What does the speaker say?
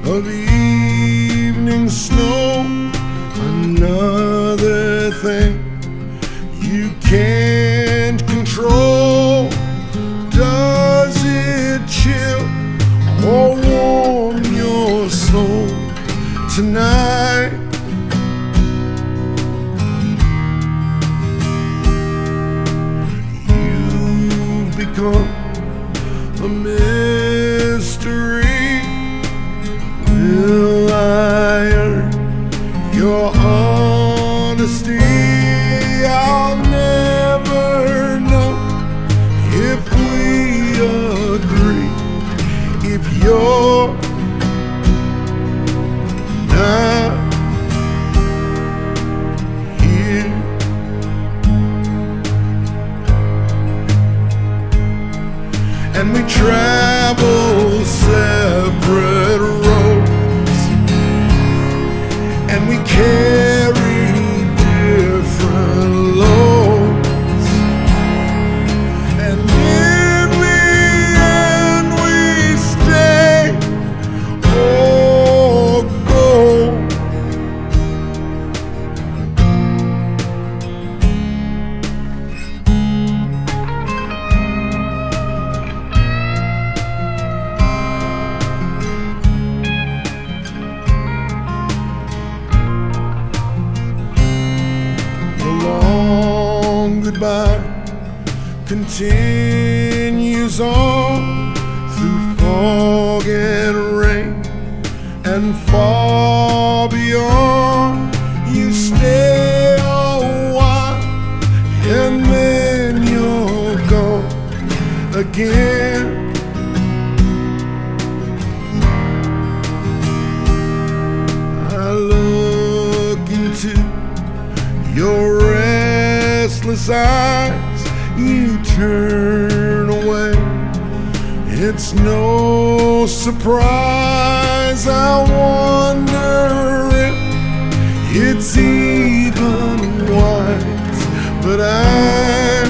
of evening snow. Another thing you can't control. Does it chill or warm your soul tonight? You've become a mystery. Will I earn your honesty? I'll never know if we agree. If you're not here, and we travel separate roads, and we carry different loads, and in the end we stay or go. Goodbye continues on through fog and rain and far beyond. You stay a while and then you're gone again. I look into your restless eyes, you turn away. It's no surprise. I wonder if it's even wise, but I